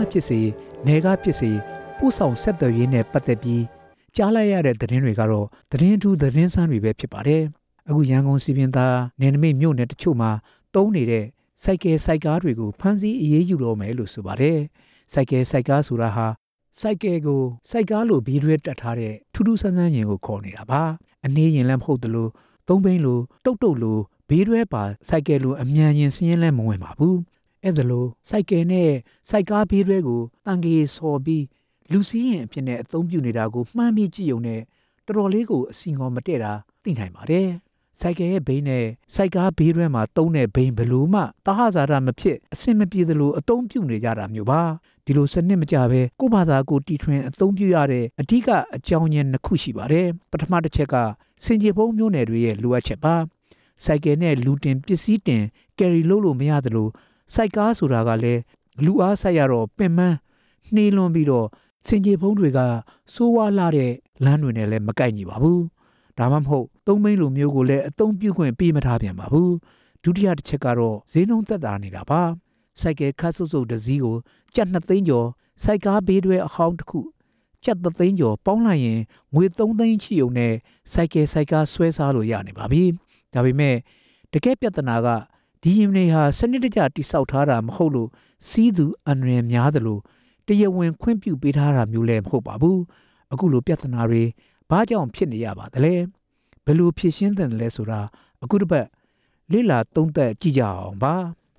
ဖြစ်စေနယ်ကဖြစ်စေပို့ဆောင်ဆက်သွယ်ရေးနဲ့ပတ်သက်ပြီးကြားလိုက်ရတဲ့သတင်းတွေကတော့သတင်းထူးသတင်းဆန်းတွေပဲဖြစ်ပါတယ်အခုရန်ကုန်စီပင်သားနယ်နိမိတ်မြို့နယ်တချို့မှာတုံးနေတဲ့စိုက်ကားတွေကိုဖမ်းဆီးအရေးယူတော့မယ်လို့ဆိုပါတယ်စိုက်ကားဆိုတာဟာစိုက်ကဲကိုစိုက်ကားလိုဘီးရဲတက်ထားတဲ့ထူးထူးဆန်းဆန်းရင်ကိုခေါ်နေတာပါအနည်းရင်လည်းမဟုတ်သလိုသုံးဘိန်းလိုတုတ်လိုဘီးရဲပါစိုက်ကဲလိုအမြန်ရင်စင်းရင်လည်းမဝင်ပါဘူးအဲ့ဒါလိုစိုက်ကဲနဲ့စိုက်ကားဘီးရဲကိုတန်ကြီးဆော်ပြီးလူစည်းရင်အဖြစ်နဲ့အသုံးပြုနေတာကိုမှန်းပြီးကြည့်ုံနဲ့တော်တော်လေးကိုအစီငေါ်မတည့်တာသိနိုင်ပါတယ်စိုက်ကဲရဲ့ဘိန်းနဲ့စိုက်ကားဘီးရဲမှာတုံးတဲ့ဘိန်းဘလို့မှတဟဇာတာမဖြစ်အစင်မပြေသလိုအသုံးပြုနေကြတာမျိုးပါဒီလိုစနစ်မကြပဲကိုယ့်ဘာသာကိုတီထွင်အသုံးပြုရတဲ့အဓိကအကြောင်းရင်းနှစ်ခုရှိပါတယ်ပထမတစ်ချက်ကစင်ကြေဖုံးမျိုးနယ်တွေရဲ့လိုအပ်ချက်ပါစိုက်ကဲနဲ့လူတင်ပစ္စည်းတင်ကယ်ရီလို့မရသလိုစိုက်ကားဆိုတာကလည်းလူအားဆိုင်ရတော့ပင်မနှေးလွန်ပြီးတော့စင်ကြေဖုံးတွေကစိုးဝါလာတဲ့လမ်းတွေနဲ့လည်းမကိုက်ညီပါဘူးဒါမှမဟုတ်သုံးမိန်းလိုမျိုးကိုလည်းအသုံးပြုခွင့်ပေးမထားပြန်ပါဘူးဒုတိယတစ်ချက်ကတော့ဈေးနှုန်းသက်သာနေတာပါစိုက်ကဲခါဆုပ်ဆုပ်တစ်စီးကိုကျပ်2သိန်းကျော်စိုက်ကားဘေးတွဲအဟောင်းတစ်ခုကျပ်3သိန်းကျော်ပေါင်းလိုက်ရင်ငွေ3သိန်းချီုံနဲ့စိုက်ကားဆွဲစားလို့ရနေပါပြီဒါပေမဲ့တကယ်ပြဿနာကဒီရင်တွေဟာစနစ်တကျတိဆောက်ထားတာမဟုတ်လို့စီးသူအန္တရာယ်များသလိုတရားဝင်ခွင့်ပြုပေးထားတာမျိုးလည်းမဟုတ်ပါဘူးအခုလိုပြဿနာတွေဘာကြောင့်ဖြစ်နေရပါသလဲဘယ်လိုဖြစ်ရှင်းတယ်လဲဆိုတာအခုတစ်ပတ်လေ့လာသုံးသပ်ကြည့်ကြအောင်ပါ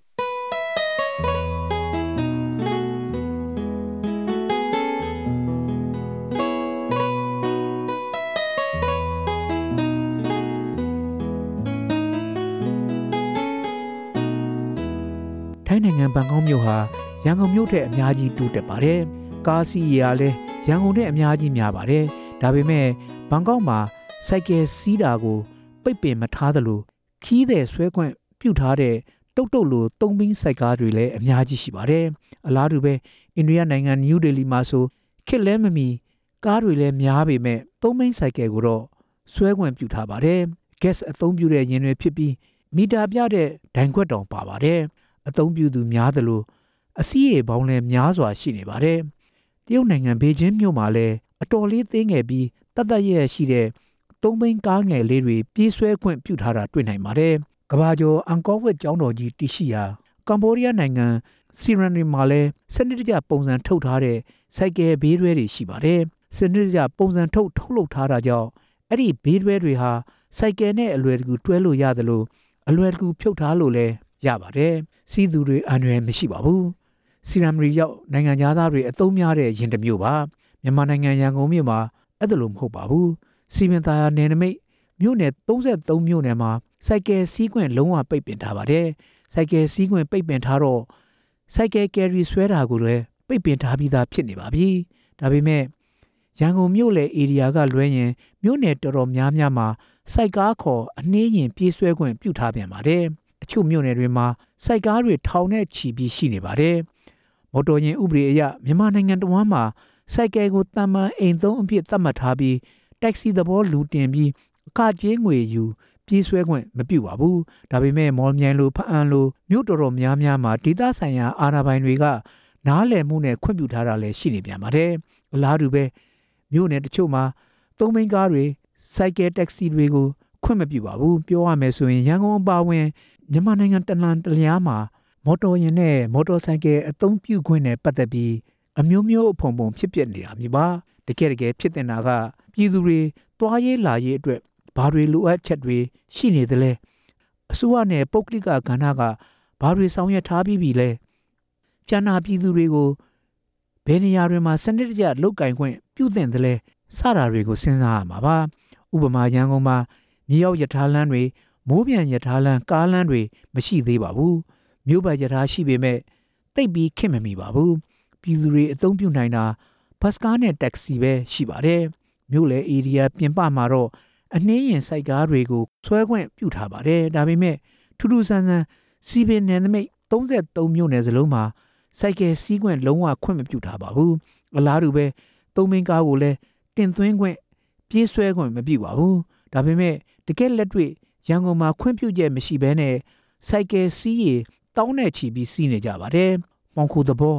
ထိုင်းနိုင်ငံဘန်ကောက်မြို့ဟာရန်ကုန်မြို့ထက်အများကြီးတိုးတက်ပါတယ်။ကားစီးရလည်းရန်ကုန်ထက်အများကြီးများပါတယ်။ဒါပေမဲ့ဘန်ကောက်မှာစိုက်ကဲစီးတာကိုပိတ်ပင်မထားသလိုခီးတဲ့ဆွဲခွင့်ပြုထားတဲ့တုတ်လိုသုံးဘင်းစိုက်ကားတွေလည်းအများကြီးရှိပါတယ်။အလားတူပဲအိန္ဒိယနိုင်ငံနယူးဒေလီမှာဆိုခက်လဲမမီကားတွေလည်းများပေမဲ့သုံးဘင်းစိုက်ကဲကိုတော့ဆွဲခွင့်ပြုထားပါတယ်။ gas အသုံးပြုတဲ့ယာဉ်တွေဖြစ်ပြီးမီတာပြတဲ့ဒိုင်ခွက်တောင်ပါပါတယ်။အသုံးပြုသူများသလိုအစည်းအပေါင်းလည်းများစွာရှိနေပါတယ်။တရုတ်နိုင်ငံဘေကျင်းမြို့မှာလည်းအတော်လေးသေးငယ်ပြီးတတ်ရဲရှိတဲ့သုံးဘင်းကားငယ်လေးတွေပြေးဆွဲခွင့်ပြုထားတာတွေ့နိုင်ပါတယ်။ကဘာကျော်အန်ကောဝက်ကျောင်းတော်ကြီးတရှိရာကမ္ဘောဒီးယားနိုင်ငံစီရန်နီမှာလည်းစနစ်တကျပုံစံထုတ်ထားတဲ့စိုက်ကဲဘေးရဲတွေရှိပါတယ်။စနစ်တကျပုံစံထုတ်လုပ်ထားတာကြောင့်အဲ့ဒီဘေးရဲတွေဟာစိုက်ကဲနဲ့အလွယ်တကူတွဲလို့ရတယ်လို့အလွယ်တကူဖြုတ်ထားလို့လည်းရပါတယ်။စီးသူတွေအန္တရာယ်မရှိပါဘူး။စီရမ်ရီရောက်နိုင်ငံသားတွေအသုံးများတဲ့ယင်တစ်မျိုးပါ။မြန်မာနိုင်ငံရန်ကုန်မြို့မှာအဲ့ဒါလို့မဟုတ်ပါဘူး။စီမံသားရနယ်နိမိတ်မြို့နယ်33မြို့နယ်မှာစိုက်ကဲစီးခွင့်လုံးဝပိတ်ပင်ထားပါတယ်။စိုက်ကဲစီးခွင့်ပိတ်ပင်ထားတော့စိုက်ကဲကယ်ရီဆွဲတာကိုလည်းပိတ်ပင်ထားပြီးသားဖြစ်နေပါပြီ။ဒါပေမဲ့ရန်ကုန်မြို့လေဧရိယာကလွဲရင်မြို့နယ်တော်တော်များများမှာစိုက်ကားခေါ်အနှေးရင်ပြေးဆွဲခွင့်ပြုထားပြန်ပါတယ်။တချို့မြို့နယ်တွေမှာစိုက်ကားတွေထောင်နဲ့ချီပြီးရှိနေပါတယ်။မော်တော်ယာဉ်ဥပဒေအရမြန်မာနိုင်ငံတော်ဝန်မှာစိုက်ကဲကိုတမန်အိမ်သုံးအဖြစ်သတ်မှတ်ထားပြီးတက်ဆီသဘောလူတင်ပြီးအခကြေးငွေယူပြေးဆွဲခွင့်မပြုပါဘူး။ဒါပေမဲ့မော်လမြိုင်လိုဖအံလိုမြို့တော်များများမှာဒေသဆိုင်ရာအာဏာပိုင်တွေကနားလည်မှုနဲ့ခွင့်ပြုထားတာလည်းရှိနေပြန်ပါတယ်။အလားတူပဲမြို့နယ်တချို့မှာသုံးဘီးကားတွေစိုက်ကဲတက္ကစီတွေကိုခွင့်မပြုပါဘူးပြောရမယ်ဆိုရင်ရန်ကုန်အပါအဝင်မြန်မာနိုင်ငံတလန်တလျားမှာမော်တော်ယာဉ်နဲ့မော်တော်ဆိုင်ကယ်အသုံးပြုခွင့်နဲ့ပတ်သက်ပြီးအမျိုးမျိုးအဖုံဖြစ်ပျက်နေတာမျိုးပါတကယ်ဖြစ်တင်တာကပြည်သူတွေတွားရေးလာရေးအတွက်ဘာတွေလိုအပ်ချက်တွေရှိနေသလဲအစိုးရနဲ့ပုဂ္ဂလိကကဏ္ဍကဘာတွေဆောင်ရွက်ထားပြီးပြီလဲကျန်နာပြည်သူတွေကိုဘယ်နေရာတွေမှာစနစ်တကျလုပ်ကင်ခွင့်ပြုသင့်သလဲစတာတွေကိုစဉ်းစားရမှာပါဥပမာရန်ကုန်မှာမြေရောက်ရထားလမ်းတွေမိုးပြန်ရထားလမ်းကားလမ်းတွေမရှိသေးပါဘူးမြို့ပတ်ရထားရှိပေမဲ့တိတ်ပြီးခင်မမီပါဘူးပြည်သူတွေအသုံးပြုနိုင်တာဘတ်စကားနဲ့တက္ကစီပဲရှိပါတယ်မြို့လေဧရိယာပြင်ပမှာတော့အနှင်းရင်စိုက်ကားတွေကိုဆွဲခွင့်ပြုထားပါတယ်ဒါပေမဲ့ထူးထူးဆန်းဆန်းစီပင်နယ်နိမိတ်33မြို့နယ်စလုံးမှာစိုက်ကယ်စီးခွင့်လုံးဝခွင့်မပြုထားပါဘူးအလားတူပဲသုံးဘီးကားကိုလည်းတင်သွင်းခွင့်ပြေးဆွဲခွင့်မပြုပါဘူးဒါပေမဲ့တကယ်လက်တွေ့ရန်ကုန်မှာခွင့်ပြုချက်မရှိဘဲနဲ့စိုက်ကယ်စီးရီတောင်းနဲ့ချီပြီးစီးနေကြပါတယ်။မောင်ခိုသဘော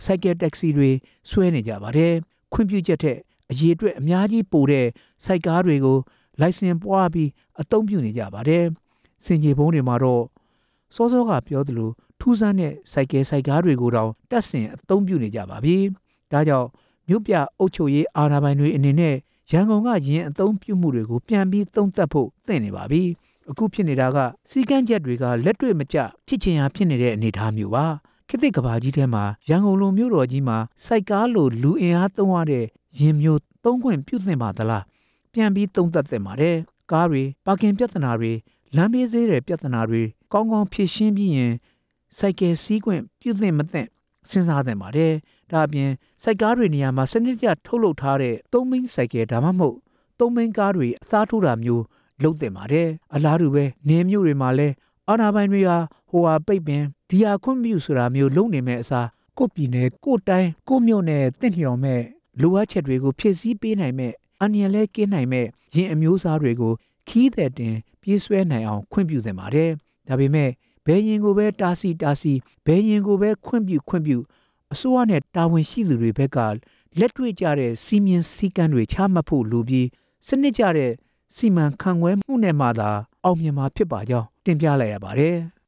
စိုက်ကယ်တက္ကစီတွေဆွဲနေကြပါတယ်ခွင့်ပြုချက်တဲ့အရေးအတွက်အများကြီးပိုတဲ့စိုက်ကားတွေကိုလိုင်စင်ပွားပြီးအသုံးပြုနေကြပါတယ်စင်ကြေဘုံတွေမှာတော့စောစောကပြောသလိုထူးဆန်းတဲ့စိုက်ကားတွေကိုတောင်တက်ဆင်အသုံးပြုနေကြပါပြီဒါကြောင့်မြို့ပြအုပ်ချုပ်ရေးအာဏာပိုင်တွေအနေနဲ့ရန်ကုန်ကယင်းအသုံးပြုမှုတွေကိုပြန်ပြီးသုံးသပ်ဖို့သင့်နေပါပြီအခုဖြစ်နေတာကစီကန်းချက်တွေကလက်တွေ့မကျဖြစ်ချင်ရာဖြစ်နေတဲ့အနေအထားမျိုးပါခေတ်သစ်ကဘာကြီးထဲမှာရန်ကုန်လိုမြို့တော်ကြီးမှာစိုက်ကားလိုလူအင်အားသုံးရတဲ့ယင်းမျိုးသုံးခွင့်ပြုသင့်ပါသလားပြန်ပြီးသုံးသပ်သင့်ပါတယ်ကားတွေပါကင်ပြဿနာတွေလမ်းဘေးဈေးတွေပြဿနာတွေကောင်းကောင်းဖြေရှင်းပြီးရင်စိုက်ကယ်စီးခွင့်ပြုသင့်မသင့်စဉ်းစားသင့်ပါတယ်ဒါအပြင်စိုက်ကားတွေနေရာမှာစနစ်ကျထုတ်လုပ်ထားတဲ့သုံးဘီးစိုက်ကယ်ဒါမှမဟုတ်သုံးဘီးကားတွေအစားထိုးတာမျိုးလုပ်သင့်ပါတယ်အလားတူပဲနေမျိုးတွေမှာလည်းအာဏာပိုင်တွေဟာဟိုဟာပိတ်ပင်ဒီဟာခွင့်ပြုဆိုတာမျိုးလုပ်နေမဲ့အစားကိုပြည်နယ်ကိုတိုင်းကိုမြို့နယ်တင့်လျော်မဲ့လိုအပ်ချက်တွေကိုဖြည့်ဆည်းပေးနိုင်မဲ့အန္တရာယ်လဲကင်းနိုင်မဲ့ယင်အမျိုးအစားတွေကိုခီးတဲ့တင်ပြေးဆွဲနိုင်အောင်ခွင့်ပြုသင့်ပါတယ်ဒါပေမဲ့ဘယ်ရင်ကိုပဲတားဆီးဘယ်ရင်ကိုပဲခွင့်ပြုအစိုးရနဲ့တာဝန်ရှိသူတွေဘက်ကလက်တွေ့ကြတဲ့စီမင်းစည်းကမ်းတွေချမှတ်ဖို့လိုပြီးစနစ်ကျတဲ့စီမံခန့်ခွဲမှုနဲ့မှသာအောင်မြင်မှာဖြစ်ပါကြောင်းတင်ပြလိုက်ရပါတယ်